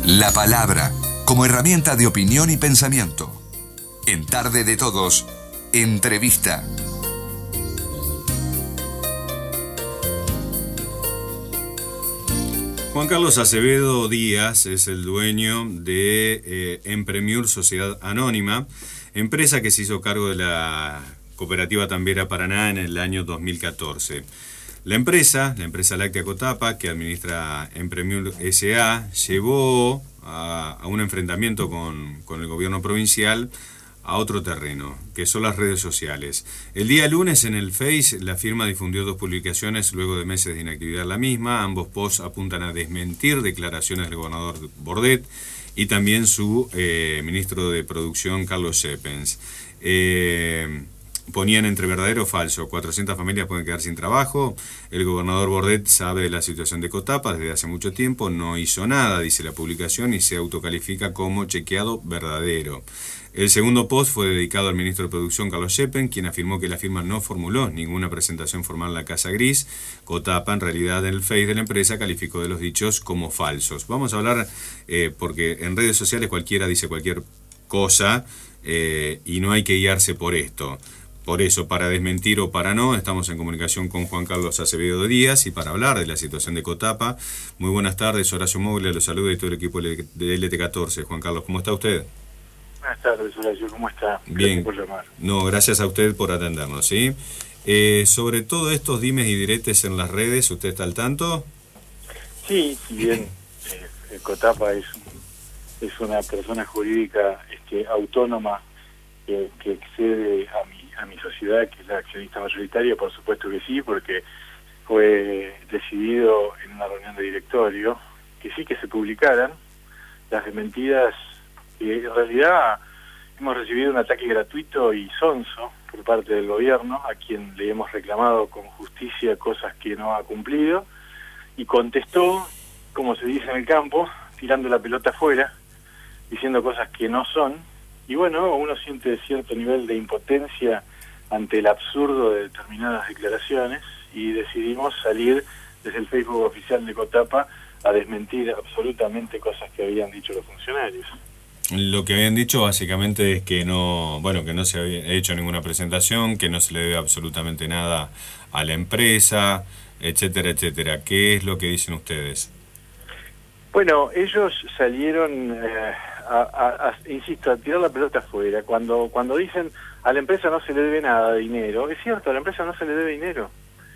La palabra como herramienta de opinión y pensamiento. En Tarde de Todos, entrevista. Juan Carlos Acevedo Díaz es el dueño de Empremiur Sociedad Anónima, empresa que se hizo cargo de la Cooperativa Tambera Paraná en el año 2014. La empresa láctea Cotapa, que administra Empremiur S.A., llevó a un enfrentamiento con el gobierno provincial a otro terreno, que son las redes sociales. El día lunes en el Face la firma difundió 2 publicaciones luego de meses de inactividad la misma. Ambos posts apuntan a desmentir declaraciones del gobernador Bordet y también su ministro de Producción, Carlos Schepens. Ponían entre verdadero o falso: 400 familias pueden quedar sin trabajo. El gobernador Bordet sabe de la situación de Cotapa desde hace mucho tiempo, no hizo nada, dice la publicación, y se autocalifica como chequeado verdadero. El segundo post fue dedicado al ministro de Producción, Carlos Schepens, quien afirmó que la firma no formuló ninguna presentación formal en la Casa Gris. Cotapa, en realidad, en el Face de la empresa, calificó de los dichos como falsos. Vamos a hablar, porque en redes sociales cualquiera dice cualquier cosa, y no hay que guiarse por esto. Por eso, para desmentir o para no, estamos en comunicación con Juan Carlos Acevedo Díaz y para hablar de la situación de Cotapa. Muy buenas tardes, Horacio Moglia, los saluda y todo el equipo de LT14. Juan Carlos, ¿cómo está usted? Buenas tardes, Horacio, ¿cómo está? Bien. Gracias por llamar. No, gracias a usted por atendernos, ¿sí? Sobre todo estos dimes y diretes en las redes, ¿usted está al tanto? Sí, si bien Cotapa es una persona jurídica autónoma que excede a mi sociedad, que es la accionista mayoritaria, por supuesto que sí, porque fue decidido en una reunión de directorio que sí que se publicaran las desmentidas. En realidad hemos recibido un ataque gratuito y sonso por parte del gobierno, a quien le hemos reclamado con justicia cosas que no ha cumplido, y contestó, como se dice en el campo, tirando la pelota afuera, diciendo cosas que no son. Y bueno, uno siente cierto nivel de impotencia ante el absurdo de determinadas declaraciones y decidimos salir desde el Facebook oficial de Cotapa a desmentir absolutamente cosas que habían dicho los funcionarios. Lo que habían dicho básicamente es que no se había hecho ninguna presentación, que no se le debe absolutamente nada a la empresa, etcétera, etcétera. ¿Qué es lo que dicen ustedes? Bueno, ellos salieron, insisto, a tirar la pelota afuera. Cuando dicen a la empresa no se le debe nada de dinero, es cierto, a la empresa no se le debe dinero.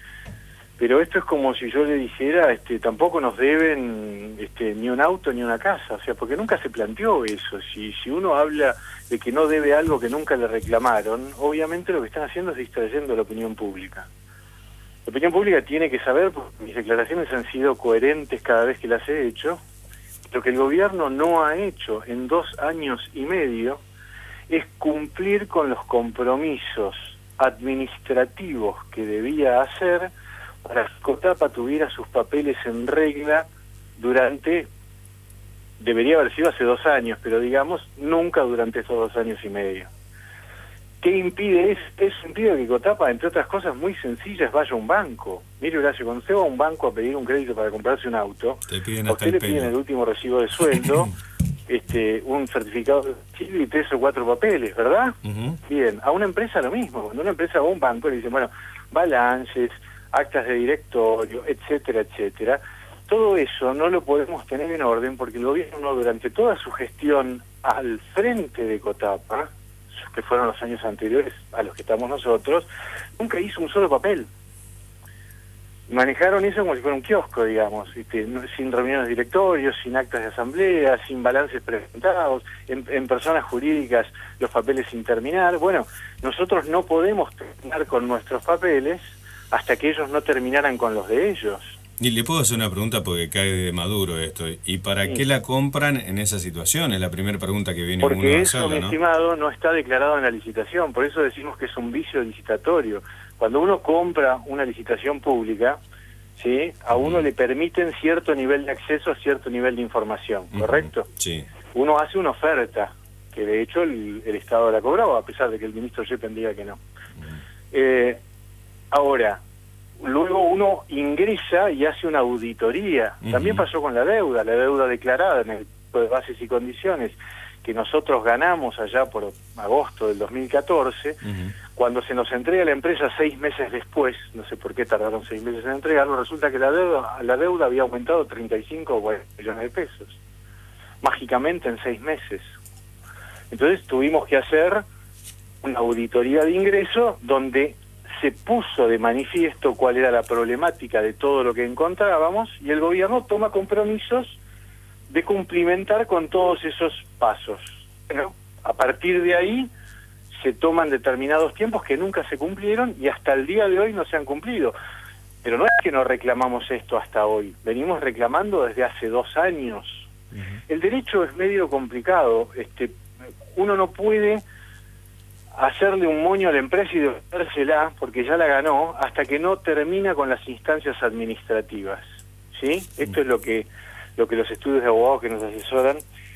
Pero esto es como si yo le dijera, tampoco nos deben ni un auto ni una casa, o sea, porque nunca se planteó eso. Si uno habla de que no debe algo que nunca le reclamaron, obviamente lo que están haciendo es distrayendo a la opinión pública. La opinión pública tiene que saber, porque mis declaraciones han sido coherentes cada vez que las he hecho. Lo que el gobierno no ha hecho en 2 años y medio es cumplir con los compromisos administrativos que debía hacer para que Cotapa tuviera sus papeles en regla debería haber sido hace 2 años, pero digamos, nunca durante esos 2 años y medio. ¿Qué impide eso? Eso impide que Cotapa, entre otras cosas muy sencillas, vaya a un banco. Mire, Horacio, cuando usted va a un banco a pedir un crédito para comprarse un auto, a usted le piden el último recibo de sueldo, un certificado de domicilio y 3 o 4 papeles, ¿verdad? Uh-huh. Bien, a una empresa lo mismo. Cuando una empresa va a un banco le dicen, bueno, balances, actas de directorio, etcétera, etcétera. Todo eso no lo podemos tener en orden porque el gobierno, durante toda su gestión al frente de Cotapa, que fueron los años anteriores a los que estamos nosotros, nunca hizo un solo papel. Manejaron eso como si fuera un kiosco, digamos, sin reuniones de directorios, sin actas de asamblea, sin balances presentados, en personas jurídicas los papeles sin terminar. Bueno, nosotros no podemos terminar con nuestros papeles hasta que ellos no terminaran con los de ellos. Y le puedo hacer una pregunta porque cae de maduro esto. ¿Y para qué la compran en esa situación? Es la primera pregunta que viene uno a hacerla, ¿no? Porque eso, mi estimado, no está declarado en la licitación. Por eso decimos que es un vicio licitatorio. Cuando uno compra una licitación pública, ¿sí?, a uno le permiten cierto nivel de acceso a cierto nivel de información, ¿correcto? Sí. Uno hace una oferta, que de hecho el Estado la cobraba, a pesar de que el ministro Schepens diga que no. Ahora, luego uno ingresa y hace una auditoría. También pasó con la deuda declarada en el de bases y condiciones que nosotros ganamos allá por agosto del 2014, cuando se nos entrega la empresa 6 meses después, no sé por qué tardaron 6 meses en entregarlo, resulta que la deuda había aumentado 35 o 40 millones de pesos, mágicamente en 6 meses. Entonces tuvimos que hacer una auditoría de ingreso donde se puso de manifiesto cuál era la problemática de todo lo que encontrábamos, y el gobierno toma compromisos de cumplimentar con todos esos pasos. Bueno, a partir de ahí se toman determinados tiempos que nunca se cumplieron y hasta el día de hoy no se han cumplido. Pero no es que no reclamamos esto hasta hoy, venimos reclamando desde hace 2 años. El derecho es medio complicado, uno no puede hacerle un moño a la empresa y devolvérsela porque ya la ganó hasta que no termina con las instancias administrativas, ¿sí? Esto es lo que los estudios de abogados que nos asesoran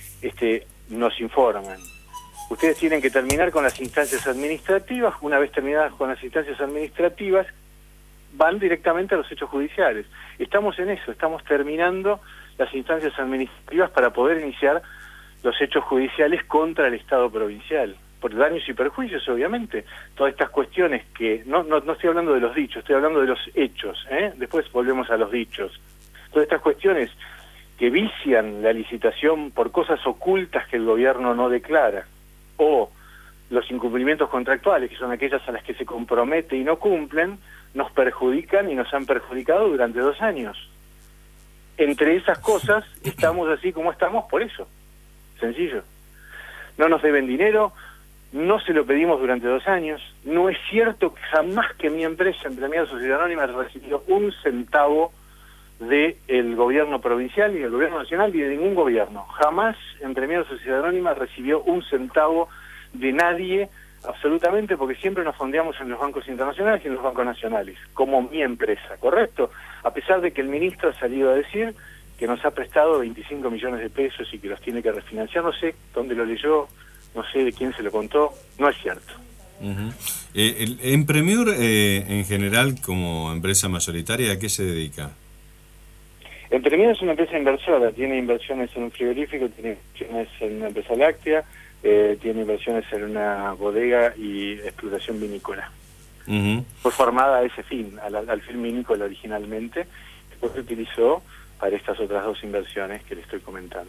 nos informan. Ustedes tienen que terminar con las instancias administrativas. Una vez terminadas con las instancias administrativas, van directamente a los hechos judiciales. Estamos en eso, estamos terminando las instancias administrativas para poder iniciar los hechos judiciales contra el Estado provincial, por daños y perjuicios, obviamente. Todas estas cuestiones que... No estoy hablando de los dichos, estoy hablando de los hechos, Después volvemos a los dichos. Todas estas cuestiones que vician la licitación por cosas ocultas que el gobierno no declara, o los incumplimientos contractuales, que son aquellas a las que se compromete y no cumplen, nos perjudican y nos han perjudicado durante 2 años. Entre esas cosas, estamos así como estamos por eso. Sencillo. No nos deben dinero, no se lo pedimos durante 2 años, no es cierto que jamás que mi empresa, Entremiada Sociedad Anónima, recibió un centavo del gobierno provincial y del gobierno nacional y de ningún gobierno. Jamás Entremiada Sociedad Anónima recibió un centavo de nadie, absolutamente, porque siempre nos fondeamos en los bancos internacionales y en los bancos nacionales, como mi empresa, ¿correcto? A pesar de que el ministro ha salido a decir que nos ha prestado 25 millones de pesos y que los tiene que refinanciar, no sé dónde lo leyó, no sé de quién se lo contó, no es cierto. Empremiur, en general, como empresa mayoritaria, ¿a qué se dedica? Empremiur es una empresa inversora, tiene inversiones en un frigorífico, tiene inversiones en una empresa láctea, tiene inversiones en una bodega y explotación vinícola. Fue formada a ese fin, al fin vinícola originalmente, después se utilizó para estas otras 2 inversiones que le estoy comentando.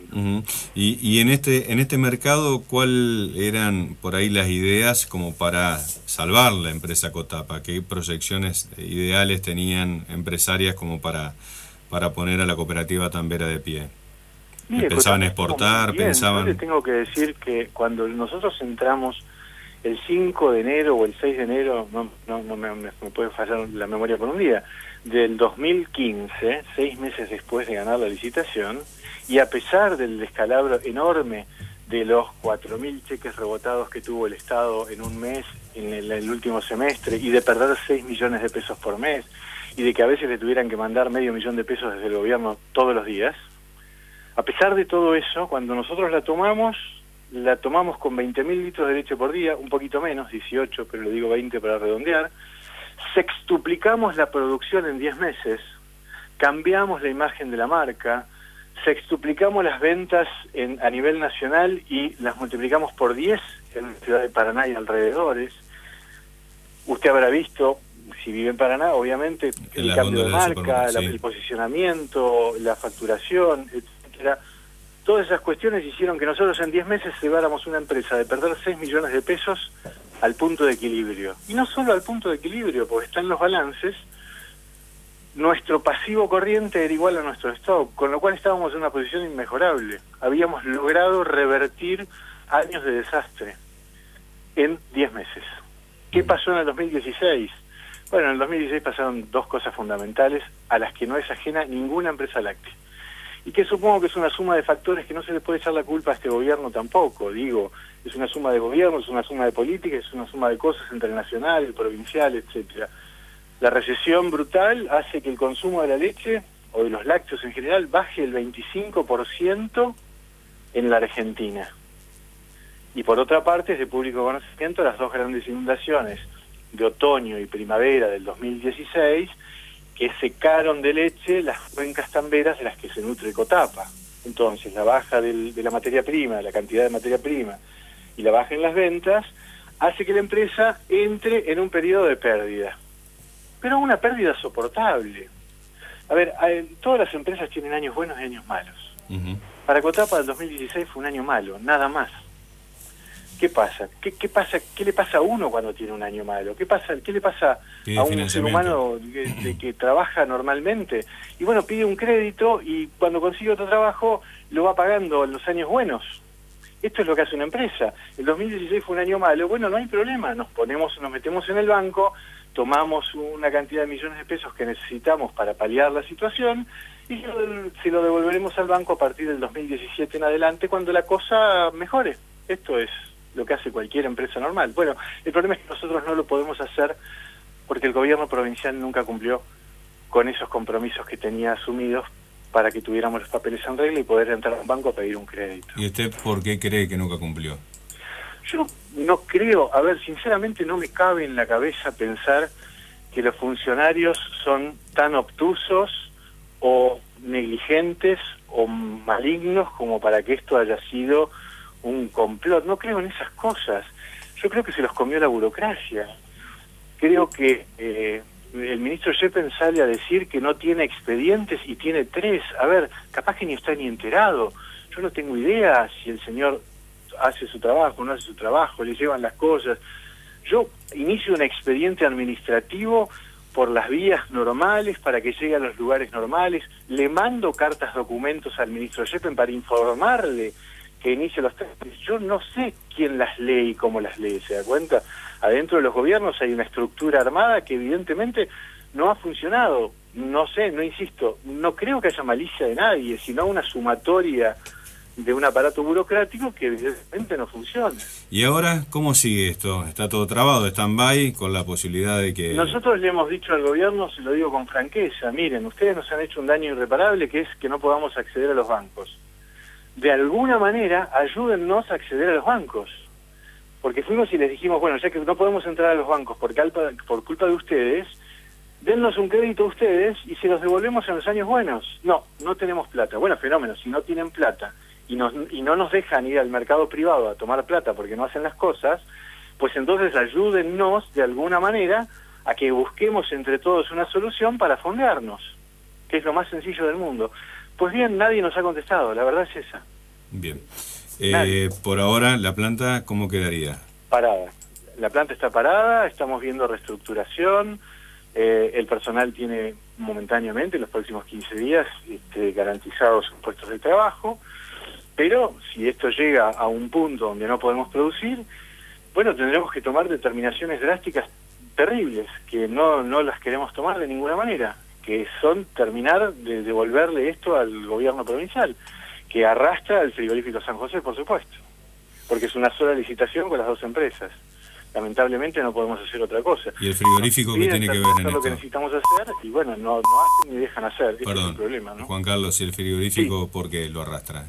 Y en este mercado, ¿cuál eran por ahí las ideas como para salvar la empresa Cotapa? ¿Qué proyecciones ideales tenían empresarias como para poner a la cooperativa Tambera de pie? Mire, ¿pensaban exportar? ¿Pensaban...? Yo le tengo que decir que cuando nosotros entramos el 5 de enero o el 6 de enero, no me puede fallar la memoria por un día, del 2015, 6 meses después de ganar la licitación, y a pesar del descalabro enorme de los 4.000 cheques rebotados que tuvo el Estado en un mes, en el último semestre, y de perder 6 millones de pesos por mes, y de que a veces le tuvieran que mandar $500 000 de pesos desde el gobierno todos los días, a pesar de todo eso, cuando nosotros la tomamos con 20.000 litros de leche por día, un poquito menos, 18, pero le digo 20 para redondear, sextuplicamos la producción en 10 meses, cambiamos la imagen de la marca, sextuplicamos las ventas a nivel nacional y las multiplicamos por 10 en la ciudad de Paraná y alrededores. Usted habrá visto, si vive en Paraná, obviamente, el cambio de marca, el posicionamiento, la facturación, etcétera. Todas esas cuestiones hicieron que nosotros en 10 meses lleváramos una empresa de perder 6 millones de pesos al punto de equilibrio. Y no solo al punto de equilibrio, porque está en los balances, nuestro pasivo corriente era igual a nuestro stock, con lo cual estábamos en una posición inmejorable. Habíamos logrado revertir años de desastre en 10 meses. ¿Qué pasó en el 2016? Bueno, en el 2016 pasaron 2 cosas fundamentales a las que no es ajena ninguna empresa láctea. Y que supongo que es una suma de factores que no se le puede echar la culpa a este gobierno tampoco. Digo, es una suma de gobierno, es una suma de política, es una suma de cosas entre el nacional, el provincial, etcétera. La recesión brutal hace que el consumo de la leche, o de los lácteos en general, baje el 25% en la Argentina. Y por otra parte, es de público conocimiento, las 2 grandes inundaciones de otoño y primavera del 2016, que secaron de leche las cuencas tamberas de las que se nutre Cotapa. entonces la baja de la materia prima, la cantidad de materia prima, y la baja en las ventas, hace que la empresa entre en un periodo de pérdida. Pero una pérdida soportable. A ver, todas las empresas tienen años buenos y años malos. Para Cotapa el 2016 fue un año malo, nada más. ¿Qué pasa? ¿Qué pasa? ¿Qué le pasa a uno cuando tiene un año malo? ¿Qué le pasa a un ser humano que trabaja normalmente? Y bueno, pide un crédito y cuando consigue otro trabajo lo va pagando en los años buenos. Esto es lo que hace una empresa. El 2016 fue un año malo, bueno, no hay problema, nos metemos en el banco, tomamos una cantidad de millones de pesos que necesitamos para paliar la situación y se lo devolveremos al banco a partir del 2017 en adelante cuando la cosa mejore. Esto es lo que hace cualquier empresa normal. Bueno, el problema es que nosotros no lo podemos hacer porque el gobierno provincial nunca cumplió con esos compromisos que tenía asumidos para que tuviéramos los papeles en regla y poder entrar a un banco a pedir un crédito. ¿Y usted por qué cree que nunca cumplió? Yo no creo, a ver, sinceramente no me cabe en la cabeza pensar que los funcionarios son tan obtusos o negligentes o malignos como para que esto haya sido un complot. No creo en esas cosas. Yo creo que se los comió la burocracia. Creo que el ministro Yepes sale a decir que no tiene expedientes y tiene 3. A ver, capaz que ni está ni enterado. Yo no tengo idea si el señor hace su trabajo, no hace su trabajo, le llevan las cosas. Yo inicio un expediente administrativo por las vías normales para que llegue a los lugares normales, le mando cartas, documentos al ministro Yepes para informarle que inicie los trámites. Yo no sé quién las lee y cómo las lee, ¿se da cuenta? Adentro de los gobiernos hay una estructura armada que evidentemente no ha funcionado. No sé, no insisto, no creo que haya malicia de nadie, sino una sumatoria de un aparato burocrático que evidentemente no funciona. ¿Y ahora cómo sigue esto? ¿Está todo trabado, stand-by, con la posibilidad de que...? Nosotros le hemos dicho al gobierno, se lo digo con franqueza, miren, ustedes nos han hecho un daño irreparable que es que no podamos acceder a los bancos. De alguna manera, ayúdennos a acceder a los bancos. Porque fuimos y les dijimos, bueno, ya que no podemos entrar a los bancos por culpa de ustedes, dennos un crédito a ustedes y se los devolvemos en los años buenos. No, no tenemos plata. Bueno, fenómeno, si no tienen plata y no nos dejan ir al mercado privado a tomar plata porque no hacen las cosas, pues entonces ayúdennos de alguna manera a que busquemos entre todos una solución para fondearnos, que es lo más sencillo del mundo. Pues bien, nadie nos ha contestado, la verdad es esa. Bien. Por ahora, ¿la planta cómo quedaría? Parada. La planta está parada, estamos viendo reestructuración, el personal tiene momentáneamente, en los próximos 15 días, garantizados sus puestos de trabajo, pero si esto llega a un punto donde no podemos producir, bueno, tendremos que tomar determinaciones drásticas terribles, que no las queremos tomar de ninguna manera, que son terminar de devolverle esto al gobierno provincial, que arrastra al frigorífico San José, por supuesto, porque es una sola licitación con las dos empresas. Lamentablemente no podemos hacer otra cosa. ¿Y el frigorífico qué tiene que ver en esto? Lo que necesitamos hacer, y bueno, no hacen ni dejan hacer. Perdón, ese es el problema, ¿no? Juan Carlos, ¿y el frigorífico sí. por qué lo arrastra?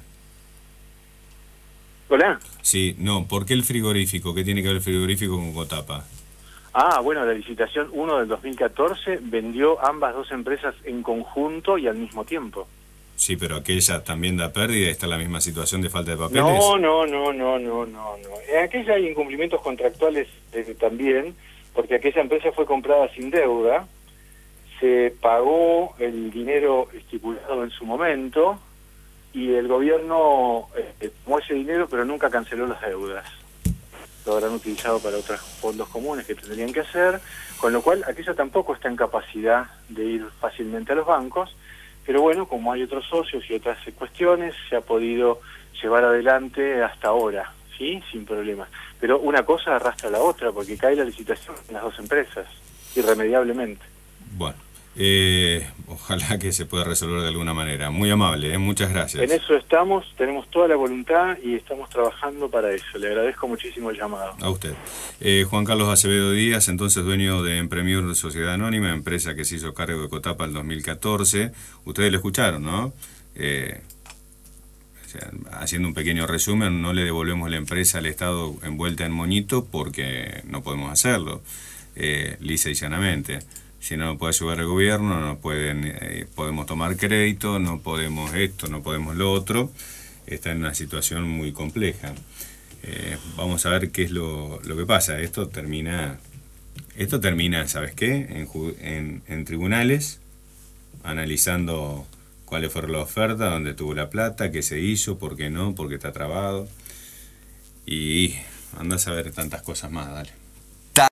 ¿Hola? Sí, no, ¿por qué el frigorífico? ¿Qué tiene que ver el frigorífico con Cotapa? Ah, bueno, la licitación 1 del 2014 vendió ambas dos empresas en conjunto y al mismo tiempo. Sí, pero aquella también da pérdida y está en la misma situación de falta de papeles. No. En aquella hay incumplimientos contractuales también, porque aquella empresa fue comprada sin deuda, se pagó el dinero estipulado en su momento y el gobierno tomó ese dinero pero nunca canceló las deudas. Lo habrán utilizado para otros fondos comunes que tendrían que hacer, con lo cual aquella tampoco está en capacidad de ir fácilmente a los bancos, pero bueno, como hay otros socios y otras cuestiones, se ha podido llevar adelante hasta ahora, ¿sí? Sin problemas. Pero una cosa arrastra a la otra, porque cae la licitación en las dos empresas, irremediablemente. Bueno, ojalá que se pueda resolver de alguna manera. Muy amable, muchas gracias. En eso estamos, tenemos toda la voluntad y estamos trabajando para eso. Le agradezco muchísimo el llamado. A usted. Juan Carlos Acevedo Díaz, entonces dueño de Empremiur Sociedad Anónima, empresa que se hizo cargo de Cotapa en 2014. Ustedes lo escucharon, ¿no? Haciendo un pequeño resumen, no le devolvemos la empresa al Estado envuelta en moñito porque no podemos hacerlo, lisa y llanamente. si no puede ayudar el gobierno, no pueden, podemos tomar crédito, no podemos esto, no podemos lo otro. Está en una situación muy compleja. Vamos a ver qué es lo que pasa. Esto termina, ¿sabes qué? En tribunales, analizando cuáles fueron las ofertas, dónde tuvo la plata, qué se hizo, por qué no, por qué está trabado. Y andás a ver tantas cosas más, dale.